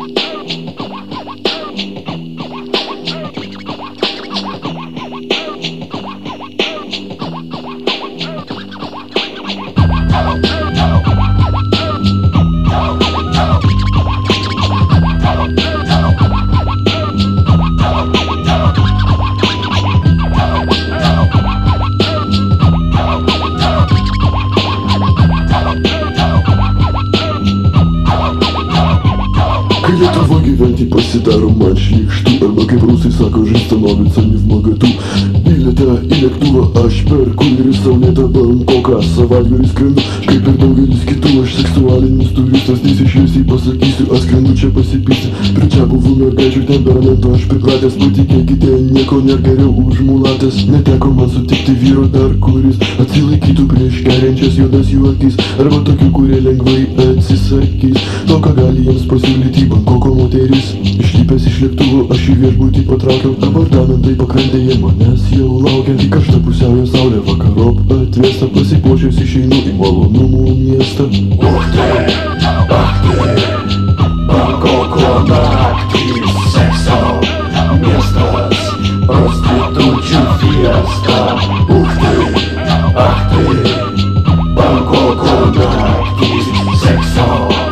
Kai Lietuva gyventi pasidaro man šlykštu, arba kaip rusai sako, žais stanovится не в моготу. Bilietą į lėktuvą aš perku ir į saulėtą Bankoką savaitgalį skrendu, kaip ir daugelis kitų. Aš seksualinis turistas, tiesiai šviesiai pasakysiu, atskrendu čia pasipysti. Prie čia buvų mergaičių temperamento aš pripratęs, patikėkite, nieko nėra geriau už mulatės. Neteko man sutikti vyro dar, kuris atsilaikytų prieš keriančias juodas jų akis, arba tokių, kurie lengvai atsisakys to, ką gali jiems pasiūlyti Bankoko moteris. Išlipęs iš lėktuvo aš į viešbutį patraukiau, apartamentai pakrantėje manęs jau laukia. Į karštą pusiaują saulę vakarop atvėsta, pasipuošęs išeinu į malonumų miestą. Ух ты, ах ты, Бангкоко наktys, sekso miestas, prostitučių fiesta. Uch ty, ach ty, Bangkoko naktys, sekso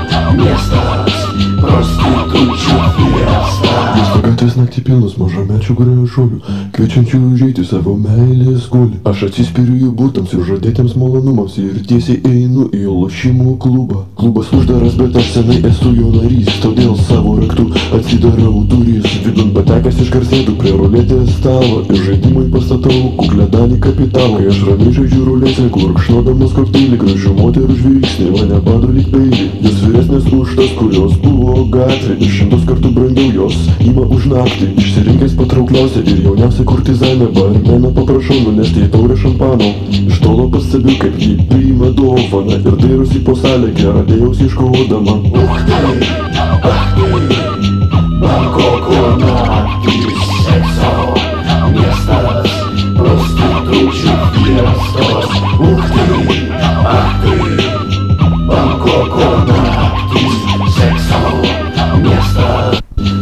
miestas, prostitučių fiesta. Miesto gatvės naktį pilnos mažamečių gražuolių, kviečiančių užeiti savo meilės gulį. Aš atsispiriu jų būtams ir žadėtiems malonumams ir tiesiai einu į lošimų klubą. Klubas uždaras, bet aš senai esu jo narys, todėl savo raktu atsidarau duris. Vidun patekęs išgarsėtų prie ruletės stalo ir žaidimui pastatau kuklę dalį kapitalo. Kai aš ramiai žaidžiu ruletę, gurkšnodamas kokteilį, gražių moterų žvilgsniai mane bado lyg peilį. Jos vyresnės už tas, kurios buvo gatvė, ir 100 kartų brangiau jos ima už naktį. Išsirinkęs patraukliausią ir jauniausią kurtizanę, barmeną paprašau nunešti į taurę šampano. Iš tolo pastebiu, kaip ji priima dovaną ir dairosi po salę, geradėjaus ieškodama. Ух ты, ах ты, Бангкоко наktys, sekso miestas, prostitučių fiestos. Uch ty, ach ty, Bangkoko naktys, sekso miestas,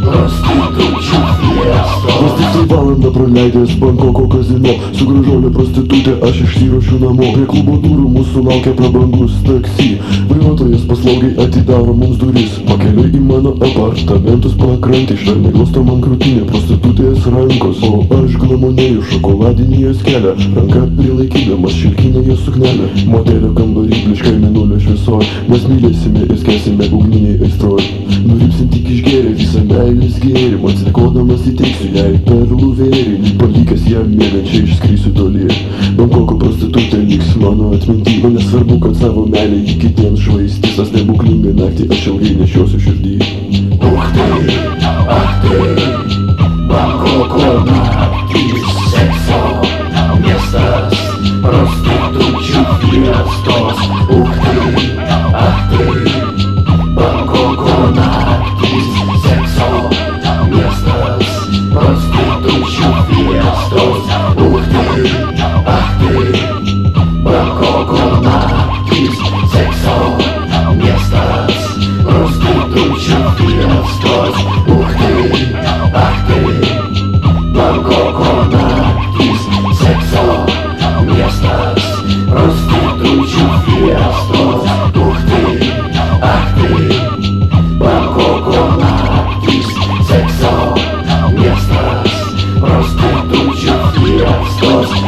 prostitučių fiestos. Vos valandą praleidęs Bankoko kazino, su gražuolė prostitutė aš išsiruošiu namo. Prie klubo durų mūsų laukia prabangus taksi, vairuotojas paslaugiai atidaro mums duris. Pakeliui į mano apartamentus pakrantė, švelniai glosto man krūtinę prostitutės rankos, o aš glamonėju šokoladinį jos kelią, ranka prilaikydamas šilkinę jos suknelę. Motelio kambarį bliškai mėnulio šviesoj, mes mylėsime ir skęsime ugniniai aistroj. Nurimsint tik išgėrė visą meilės gėrimą, atsikodamas įteiksiu jai perlų vėrinį, palikęs ją mėgančiai išskrisiu toli. Bankoko prostitutė liks mano atminty, man nesvarbu, kad savo meilę į kitiems švaistys, tą stebuklingą naktį aš ilgai nešiosiu širdį. Ух ты, ах ты, Бангкоко наktys, sekso miestas, prostitučių fiestos. Uch ty, ach ty, Bangkoko naktys, sekso miestas, prostitučių fiestos. Uch ty, ach ty, Bangkoko naktys, sekso miestas, prostitučių fiestos. Uch ty, ach ty, Bangkoko naktys, sekso miestas, prostitučių fiestos. Uch ty, ach ty, Bangkoko naktys, sekso miestas, prostitučių fiestos.